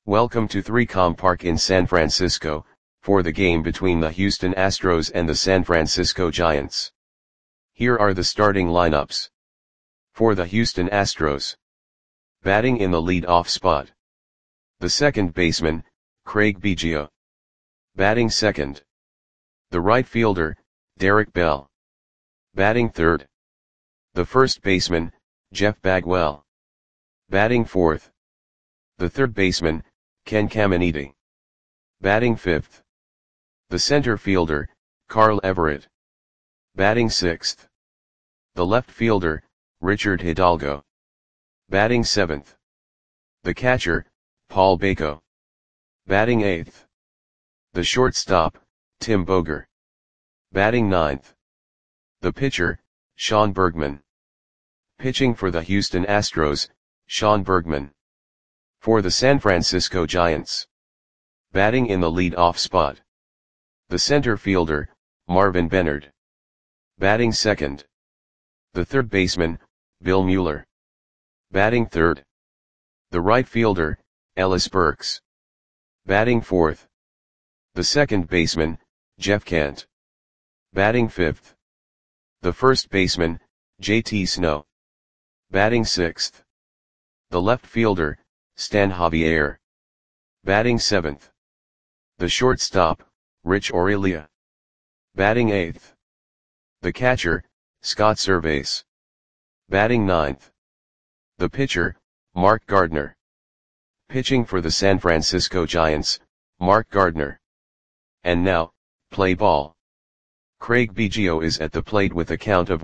Welcome to 3Com Park in San Francisco, for the game between the Houston Astros and the San Francisco Giants. Here are the starting lineups. For the Houston Astros. Batting in the lead-off spot. The second baseman, Craig Biggio. Batting second. The right fielder, Derek Bell. Batting third. The first baseman, Jeff Bagwell. Batting fourth. The third baseman, Ken Caminiti. Batting fifth. The center fielder, Carl Everett. Batting sixth. The left fielder, Richard Hidalgo. Batting seventh. The catcher, Paul Baco. Batting eighth. The shortstop, Tim Boger. Batting ninth. The pitcher, Sean Bergman. Pitching for the Houston Astros, Sean Bergman. For the San Francisco Giants. Batting in the lead-off spot. The center fielder, Marvin Benard. Batting second. The third baseman, Bill Mueller. Batting third. The right fielder, Ellis Burks. Batting fourth. The second baseman, Jeff Kent. Batting fifth. The first baseman, JT Snow. Batting sixth. The left fielder, Stan Javier. Batting seventh. The shortstop, Rich Aurelia. Batting eighth. The catcher, Scott Servais. Batting ninth. The pitcher, Mark Gardner. Pitching for the San Francisco Giants, Mark Gardner. And now, play ball. Craig Biggio is at the plate with a count of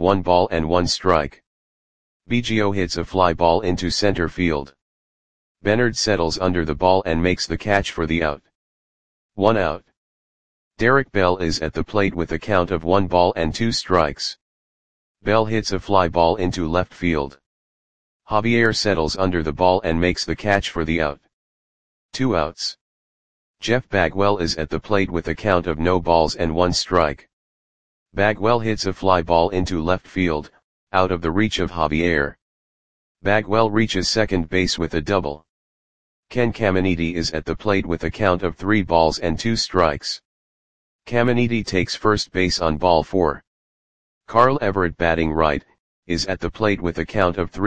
1-1 Biggio hits a fly ball into center field. Benard settles under the ball and makes the catch for the out. 1 out. Derek Bell is at the plate with a count of 1-2. Bell hits a fly ball into left field. Javier settles under the ball and makes the catch for the out. 2 outs. Jeff Bagwell is at the plate with a count of 0-1. Bagwell hits a fly ball into left field, out of the reach of Javier. Bagwell reaches second base with a double. Ken Caminiti is at the plate with a count of 3-2. Caminiti takes first base on ball 4. Carl Everett, batting right, is at the plate with a count of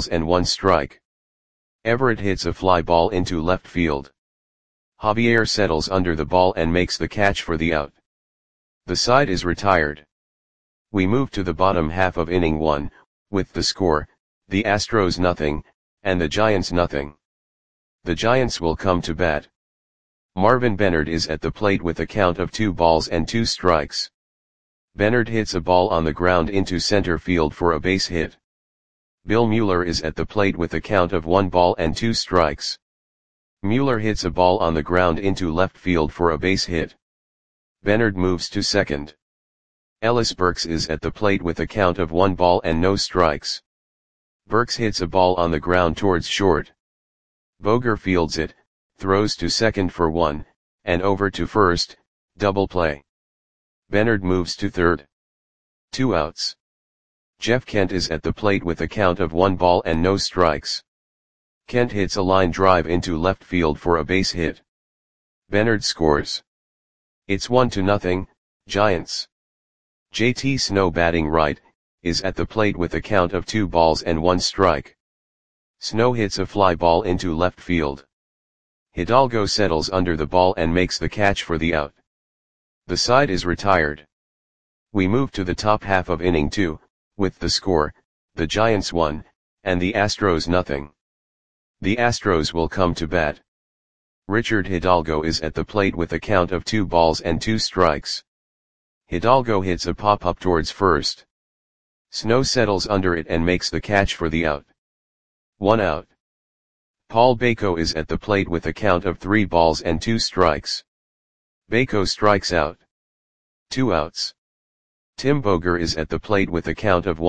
3-1. Everett hits a fly ball into left field. Javier settles under the ball and makes the catch for the out. The side is retired. We move to the bottom half of inning 1, with the score, the Astros 0, and the Giants 0. The Giants will come to bat. Marvin Benard is at the plate with a count of 2-2. Benard hits a ball on the ground into center field for a base hit. Bill Mueller is at the plate with a count of 1-2. Mueller hits a ball on the ground into left field for a base hit. Benard moves to second. Ellis Burks is at the plate with a count of 1-0. Burks hits a ball on the ground towards short. Boger fields it, throws to second for 1, and over to first, double play. Benard moves to third. 2 outs. Jeff Kent is at the plate with a count of 1-0. Kent hits a line drive into left field for a base hit. Benard scores. It's 1-0, Giants. JT Snow, batting right, is at the plate with a count of 2-1. Snow hits a fly ball into left field. Hidalgo settles under the ball and makes the catch for the out. The side is retired. We move to the top half of inning 2, with the score, the Giants 1, and the Astros 0. The Astros will come to bat. Richard Hidalgo is at the plate with a count of 2-2. Hidalgo hits a pop-up towards first. Snow settles under it and makes the catch for the out. 1 out. Paul Baco is at the plate with a count of 3-2. Baco strikes out. 2 outs. Tim Boger is at the plate with a count of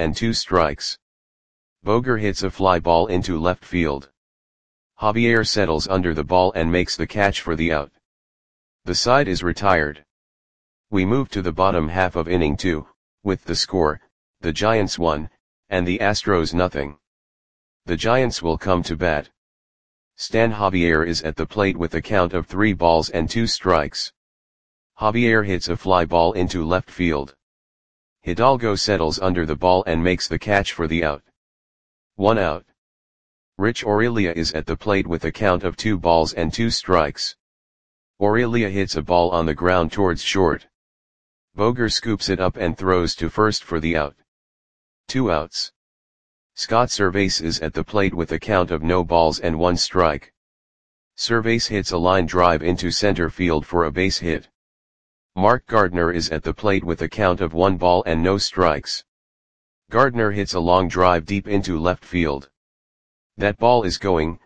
1-2. Boger hits a fly ball into left field. Javier settles under the ball and makes the catch for the out. The side is retired. We move to the bottom half of inning 2, with the score, the Giants 1, and the Astros 0. The Giants will come to bat. Stan Javier is at the plate with a count of 3 balls and 2 strikes. Javier hits a fly ball into left field. Hidalgo settles under the ball and makes the catch for the out. 1 out. Rich Aurelia is at the plate with a count of 2 balls and 2 strikes. Aurelia hits a ball on the ground towards short. Boger scoops it up and throws to first for the out. 2 outs. Scott Servais is at the plate with a count of no balls and 1 strike. Servais hits a line drive into center field for a base hit. Mark Gardner is at the plate with a count of 1 ball and no strikes. Gardner hits a long drive deep into left field. That ball is gone.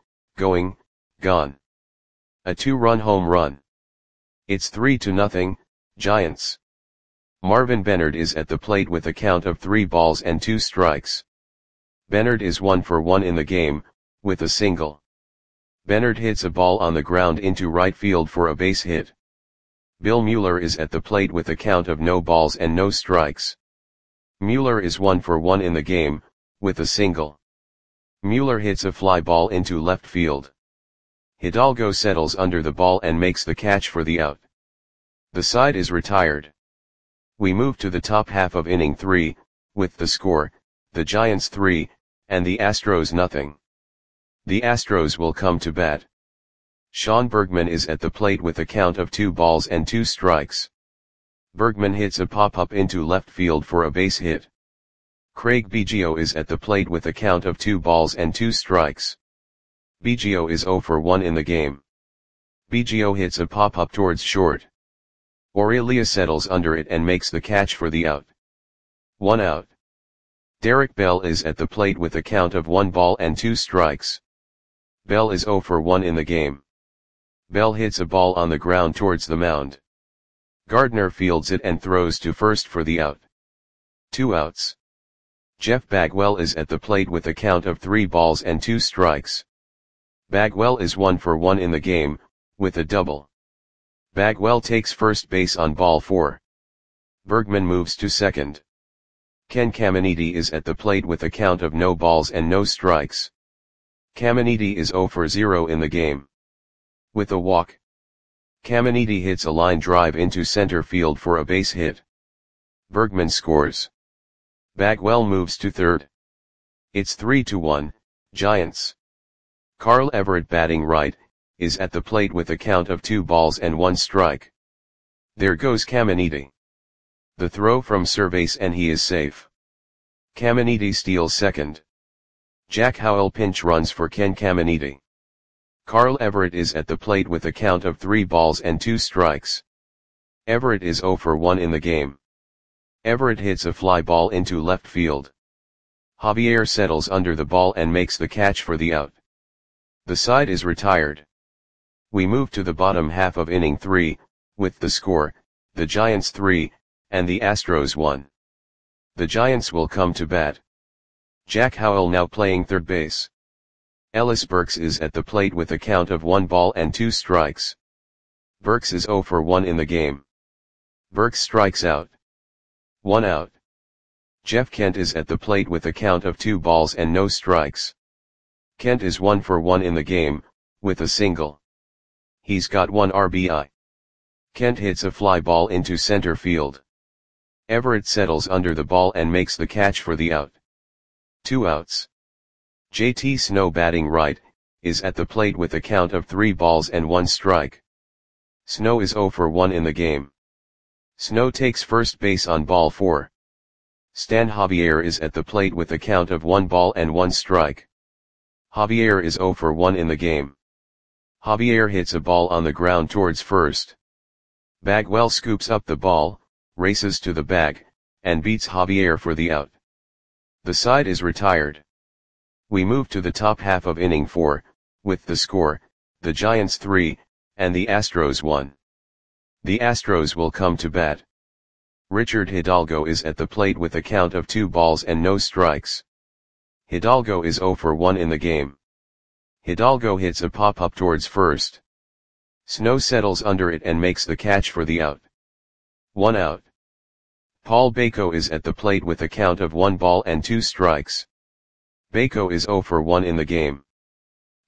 A 2-run home run. It's 3-0, Giants. Marvin Benard is at the plate with a count of 3 balls and 2 strikes. Benard is 1 for 1 in the game, with a single. Benard hits a ball on the ground into right field for a base hit. Bill Mueller is at the plate with a count of no balls and no strikes. Mueller is 1 for 1 in the game, with a single. Mueller hits a fly ball into left field. Hidalgo settles under the ball and makes the catch for the out. The side is retired. We move to the top half of inning 3, with the score, the Giants 3, and the Astros 0. The Astros will come to bat. Sean Bergman is at the plate with a count of 2 balls and 2 strikes. Bergman hits a pop-up into left field for a base hit. Craig Biggio is at the plate with a count of 2 balls and 2 strikes. Biggio is 0 for 1 in the game. Biggio hits a pop-up towards short. Aurelia settles under it and makes the catch for the out. 1 out. Derek Bell is at the plate with a count of 1 ball and 2 strikes. Bell is 0 for 1 in the game. Bell hits a ball on the ground towards the mound. Gardner fields it and throws to first for the out. 2 outs. Jeff Bagwell is at the plate with a count of 3 balls and 2 strikes. Bagwell is 1 for 1 in the game, with a double. Bagwell takes first base on ball 4. Bergman moves to second. Ken Caminiti is at the plate with a count of no balls and no strikes. Caminiti is 0 for 0 in the game. With a walk. Caminiti hits a line drive into center field for a base hit. Bergman scores. Bagwell moves to third. It's 3-1, Giants. Carl Everett batting right, is at the plate with a count of 2 balls and 1 strike. There goes Caminiti. The throw from Servais and he is safe. Caminiti steals second. Jack Howell pinch runs for Ken Caminiti. Carl Everett is at the plate with a count of 3 balls and 2 strikes. Everett is 0 for 1 in the game. Everett hits a fly ball into left field. Javier settles under the ball and makes the catch for the out. The side is retired. We move to the bottom half of inning 3, with the score, the Giants 3, and the Astros 1. The Giants will come to bat. Jack Howell now playing third base. Ellis Burks is at the plate with a count of 1 ball and 2 strikes. Burks is 0 for 1 in the game. Burks strikes out. 1 out. Jeff Kent is at the plate with a count of 2 balls and no strikes. Kent is 1 for 1 in the game, with a single. He's got 1 RBI. Kent hits a fly ball into center field. Everett settles under the ball and makes the catch for the out. 2 outs. JT Snow batting right, is at the plate with a count of 3 balls and 1 strike. Snow is 0 for 1 in the game. Snow takes first base on ball 4. Stan Javier is at the plate with a count of 1 ball and 1 strike. Javier is 0 for 1 in the game. Javier hits a ball on the ground towards first. Bagwell scoops up the ball, races to the bag, and beats Javier for the out. The side is retired. We move to the top half of inning 4, with the score, the Giants 3, and the Astros 1. The Astros will come to bat. Richard Hidalgo is at the plate with a count of 2 balls and no strikes. Hidalgo is 0 for 1 in the game. Hidalgo hits a pop-up towards first. Snow settles under it and makes the catch for the out. 1 out. Paul Bako is at the plate with a count of 1 ball and 2 strikes. Bako is 0 for 1 in the game.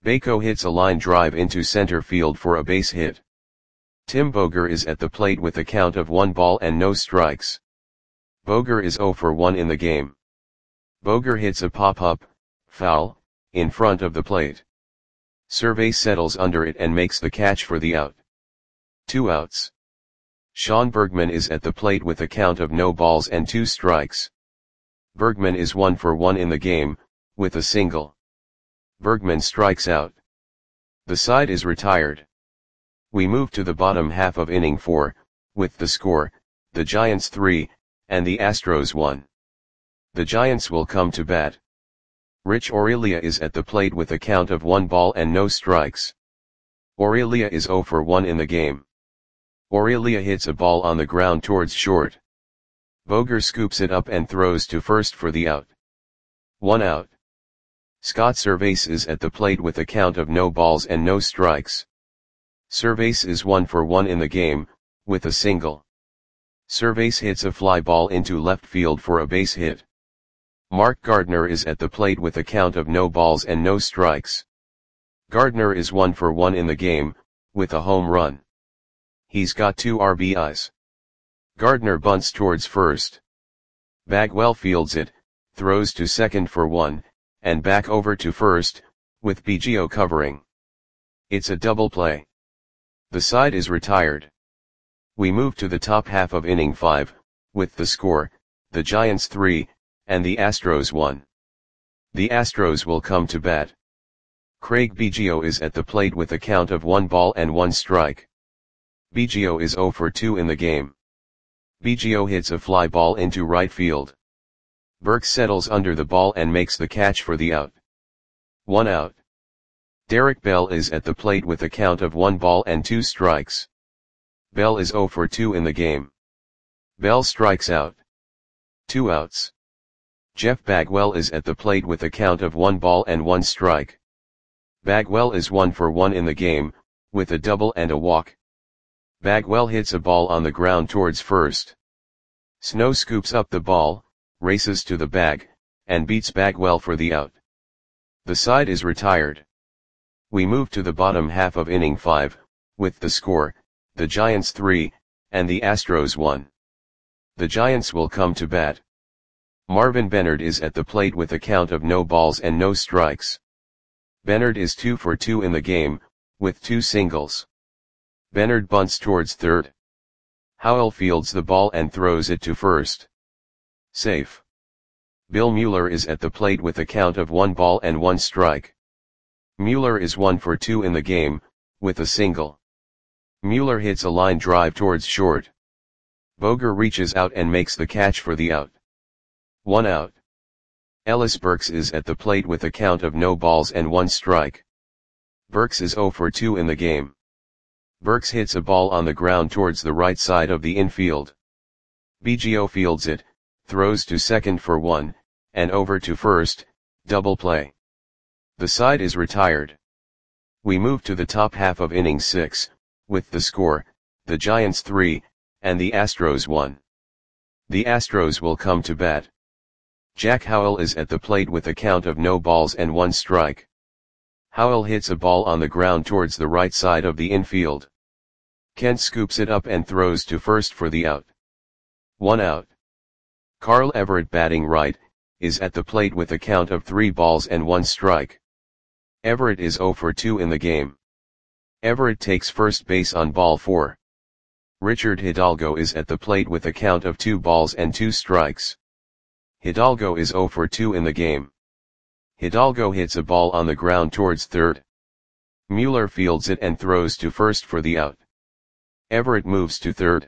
Baco hits a line drive into center field for a base hit. Tim Boger is at the plate with a count of 1 ball and no strikes. Boger is 0 for 1 in the game. Boger hits a pop-up, foul, in front of the plate. Cervais settles under it and makes the catch for the out. 2 outs. Sean Bergman is at the plate with a count of no balls and 2 strikes. Bergman is 1 for 1 in the game, with a single. Bergman strikes out. The side is retired. We move to the bottom half of inning 4, with the score, the Giants 3, and the Astros 1. The Giants will come to bat. Rich Aurelia is at the plate with a count of 1 ball and no strikes. Aurelia is 0 for 1 in the game. Aurelia hits a ball on the ground towards short. Boger scoops it up and throws to first for the out. 1 out. Scott Cervais is at the plate with a count of no balls and no strikes. Cervais is 1 for 1 in the game, with a single. Cervais hits a fly ball into left field for a base hit. Mark Gardner is at the plate with a count of no balls and no strikes. Gardner is 1 for 1 in the game, with a home run. He's got 2 RBIs. Gardner bunts towards first. Bagwell fields it, throws to second for 1, and back over to first, with Biggio covering. It's a double play. The side is retired. We move to the top half of inning 5, with the score, the Giants 3, and the Astros 1. The Astros will come to bat. Craig Biggio is at the plate with a count of 1 ball and 1 strike. Biggio is 0 for 2 in the game. Biggio hits a fly ball into right field. Burke settles under the ball and makes the catch for the out. 1 out. Derek Bell is at the plate with a count of 1 ball and 2 strikes. Bell is 0 for 2 in the game. Bell strikes out. 2 outs. Jeff Bagwell is at the plate with a count of 1 ball and 1 strike. Bagwell is 1 for 1 in the game, with a double and a walk. Bagwell hits a ball on the ground towards first. Snow scoops up the ball, races to the bag, and beats Bagwell for the out. The side is retired. We move to the bottom half of inning 5, with the score, the Giants 3, and the Astros 1. The Giants will come to bat. Marvin Bennard is at the plate with a count of no balls and no strikes. Bennard is 2 for 2 in the game, with 2 singles. Bennard bunts towards third. Howell fields the ball and throws it to first. Safe. Bill Mueller is at the plate with a count of 1 ball and 1 strike. Mueller is 1 for 2 in the game, with a single. Mueller hits a line drive towards short. Boger reaches out and makes the catch for the out. 1 out. Ellis Burks is at the plate with a count of no balls and 1 strike. Burks is 0 for 2 in the game. Burks hits a ball on the ground towards the right side of the infield. Biggio fields it, throws to second for 1, and over to first, double play. The side is retired. We move to the top half of inning 6, with the score, the Giants 3, and the Astros 1. The Astros will come to bat. Jack Howell is at the plate with a count of no balls and 1 strike. Howell hits a ball on the ground towards the right side of the infield. Kent scoops it up and throws to first for the out. 1 out. Carl Everett, batting right, is at the plate with a count of 3 balls and 1 strike. Everett is 0 for 2 in the game. Everett takes first base on ball 4. Richard Hidalgo is at the plate with a count of 2 balls and 2 strikes. Hidalgo is 0 for 2 in the game. Hidalgo hits a ball on the ground towards third. Mueller fields it and throws to first for the out. Everett moves to third.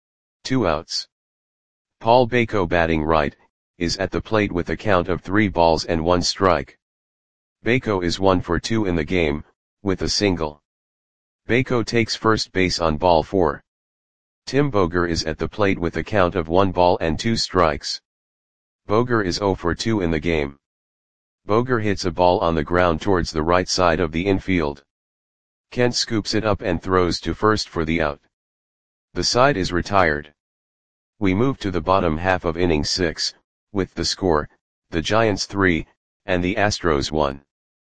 2 outs. Paul Baco, batting right, is at the plate with a count of 3 balls and 1 strike. Baco is 1 for 2 in the game, with a single. Baco takes first base on ball 4. Tim Boger is at the plate with a count of 1 ball and 2 strikes. Boger is 0 for 2 in the game. Boger hits a ball on the ground towards the right side of the infield. Kent scoops it up and throws to first for the out. The side is retired. We move to the bottom half of inning 6, with the score, the Giants 3, and the Astros 1.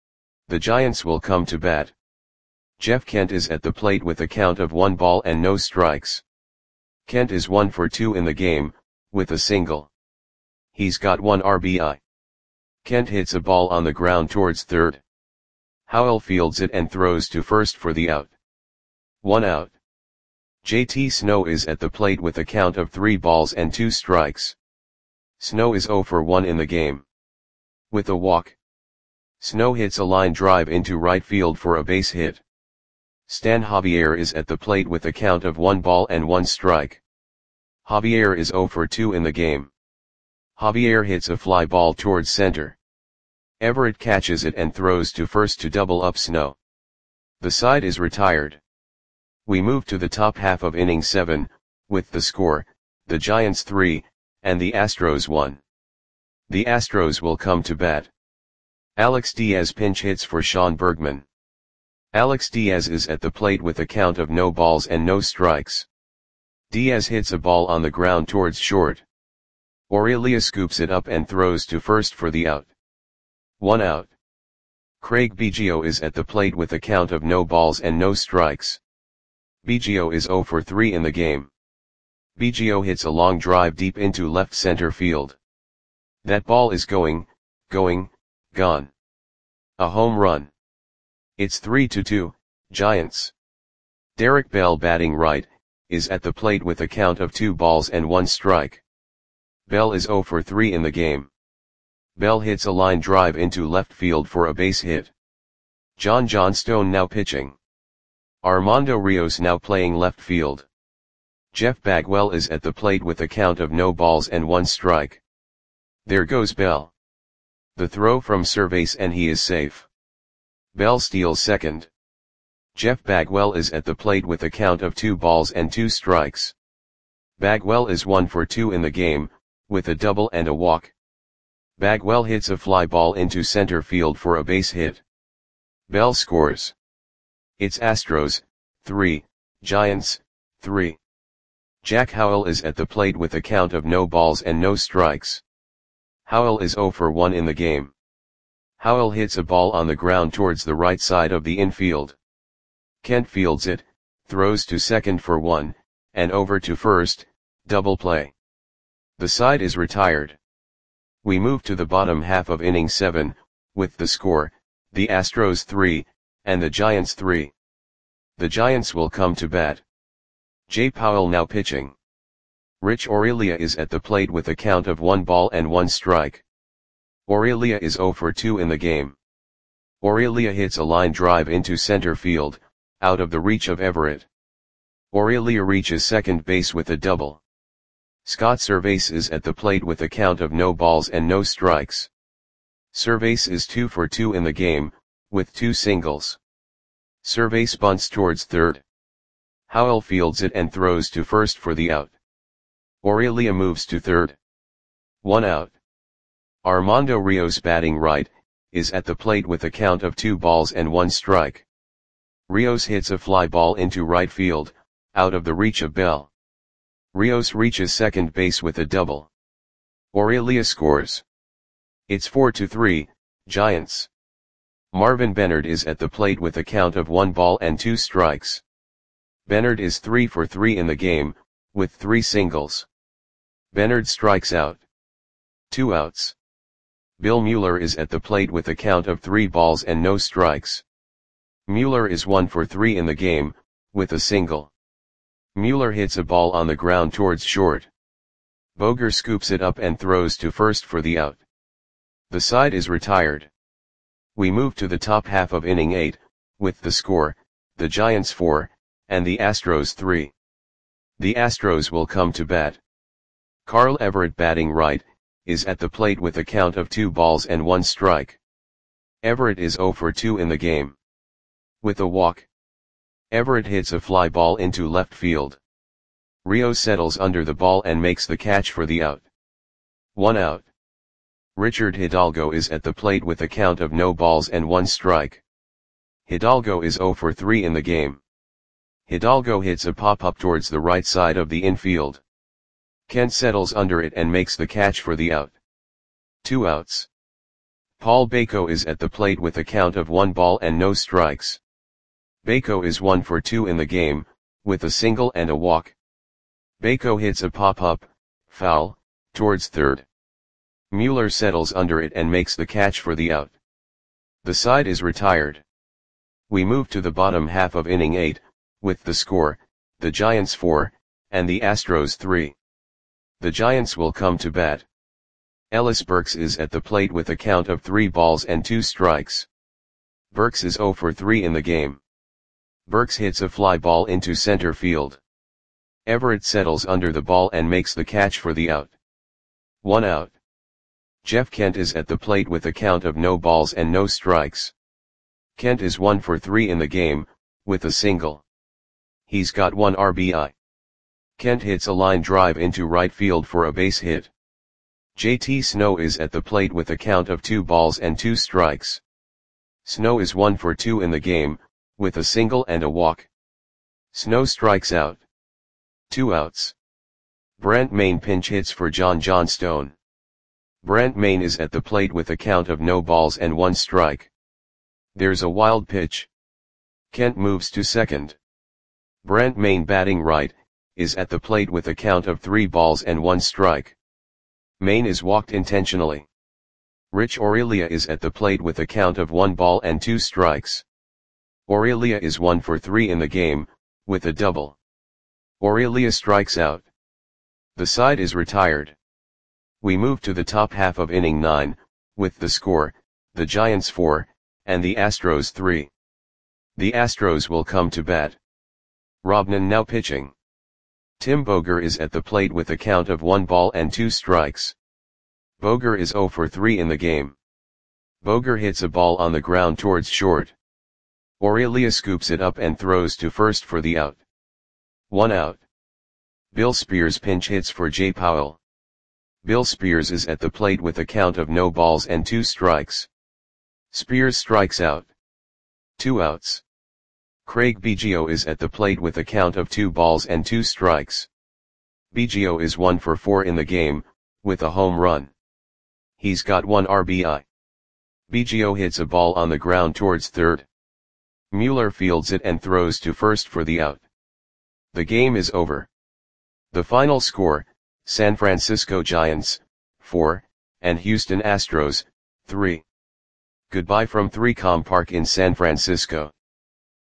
The Giants will come to bat. Jeff Kent is at the plate with a count of 1 ball and no strikes. Kent is 1 for 2 in the game, with a single. He's got 1 RBI. Kent hits a ball on the ground towards third. Howell fields it and throws to first for the out. 1 out. JT Snow is at the plate with a count of 3 balls and 2 strikes. Snow is 0 for 1 in the game. With a walk, Snow hits a line drive into right field for a base hit. Stan Javier is at the plate with a count of 1 ball and 1 strike. Javier is 0 for 2 in the game. Javier hits a fly ball towards center. Everett catches it and throws to first to double up Snow. The side is retired. We move to the top half of inning 7, with the score, the Giants 3, and the Astros 1. The Astros will come to bat. Alex Diaz pinch hits for Sean Bergman. Alex Diaz is at the plate with a count of no balls and no strikes. Diaz hits a ball on the ground towards short. Aurelia scoops it up and throws to first for the out. 1 out. Craig Biggio is at the plate with a count of no balls and no strikes. Biggio is 0 for 3 in the game. Biggio hits a long drive deep into left center field. That ball is gone. A home run. It's 3-2, Giants. Derek Bell batting right, is at the plate with a count of 2 balls and 1 strike. Bell is 0 for 3 in the game. Bell hits a line drive into left field for a base hit. John Johnstone now pitching. Armando Rios now playing left field. Jeff Bagwell is at the plate with a count of no balls and 1 strike. There goes Bell. The throw from Cervase and he is safe. Bell steals second. Jeff Bagwell is at the plate with a count of 2 balls and 2 strikes. Bagwell is 1 for 2 in the game, with a double and a walk. Bagwell hits a fly ball into center field for a base hit. Bell scores. It's Astros, 3, Giants, 3. Jack Howell is at the plate with a count of no balls and no strikes. Howell is 0 for 1 in the game. Howell hits a ball on the ground towards the right side of the infield. Kent fields it, throws to second for 1, and over to first, double play. The side is retired. We move to the bottom half of inning 7, with the score, the Astros 3, and the Giants 3. The Giants will come to bat. Jay Powell now pitching. Rich Aurelia is at the plate with a count of 1 ball and 1 strike. Aurelia is 0 for 2 in the game. Aurelia hits a line drive into center field, out of the reach of Everett. Aurelia reaches second base with a double. Scott Cervase is at the plate with a count of no balls and no strikes. Cervase is 2 for 2 in the game, with 2 singles. Cervase bunts towards third. Howell fields it and throws to first for the out. Aurelia moves to third. 1 out. Armando Rios batting right, is at the plate with a count of 2 balls and 1 strike. Rios hits a fly ball into right field, out of the reach of Bell. Rios reaches second base with a double. Aurelia scores. It's 4-3, Giants. Marvin Bennard is at the plate with a count of 1 ball and 2 strikes. Bennard is 3 for 3 in the game, with 3 singles. Bennard strikes out. 2 outs. Bill Mueller is at the plate with a count of 3 balls and no strikes. Mueller is 1 for 3 in the game, with a single. Mueller hits a ball on the ground towards short. Boger scoops it up and throws to first for the out. The side is retired. We move to the top half of inning 8, with the score, the Giants 4, and the Astros 3. The Astros will come to bat. Carl Everett batting right, is at the plate with a count of 2 balls and 1 strike. Everett is 0 for 2 in the game. With a walk, Everett hits a fly ball into left field. Rios settles under the ball and makes the catch for the out. 1 out. Richard Hidalgo is at the plate with a count of no balls and 1 strike. Hidalgo is 0 for 3 in the game. Hidalgo hits a pop-up towards the right side of the infield. Kent settles under it and makes the catch for the out. 2 outs. Paul Baco is at the plate with a count of 1 ball and no strikes. Baco is 1 for 2 in the game, with a single and a walk. Baco hits a pop-up, foul, towards third. Mueller settles under it and makes the catch for the out. The side is retired. We move to the bottom half of inning 8, with the score, the Giants 4, and the Astros 3. The Giants will come to bat. Ellis Burks is at the plate with a count of 3 balls and 2 strikes. Burks is 0 for 3 in the game. Burks hits a fly ball into center field. Everett settles under the ball and makes the catch for the out. 1 out. Jeff Kent is at the plate with a count of no balls and no strikes. Kent is 1 for 3 in the game, with a single. He's got 1 RBI. Kent hits a line drive into right field for a base hit. JT Snow is at the plate with a count of 2 balls and 2 strikes. Snow is 1 for 2 in the game, with a single and a walk. Snow strikes out. 2 outs. Brent Mayne pinch hits for John Johnstone. Brent Mayne is at the plate with a count of no balls and 1 strike. There's a wild pitch. Kent moves to second. Brent Mayne, batting right, is at the plate with a count of 3 balls and 1 strike. Mayne is walked intentionally. Rich Aurelia is at the plate with a count of 1 ball and 2 strikes. Aurelia is 1 for 3 in the game, with a double. Aurelia strikes out. The side is retired. We move to the top half of inning 9, with the score, the Giants 4, and the Astros 3. The Astros will come to bat. Robnan now pitching. Tim Boger is at the plate with a count of 1 ball and 2 strikes. Boger is 0 for 3 in the game. Boger hits a ball on the ground towards short. Aurelia scoops it up and throws to first for the out. 1 out. Bill Spears pinch hits for Jay Powell. Bill Spears is at the plate with a count of no balls and 2 strikes. Spears strikes out. 2 outs. Craig Biggio is at the plate with a count of 2 balls and 2 strikes. Biggio is 1 for 4 in the game, with a home run. He's got 1 RBI. Biggio hits a ball on the ground towards third. Mueller fields it and throws to first for the out. The game is over. The final score, San Francisco Giants, 4, and Houston Astros, 3. Goodbye from 3Com Park in San Francisco.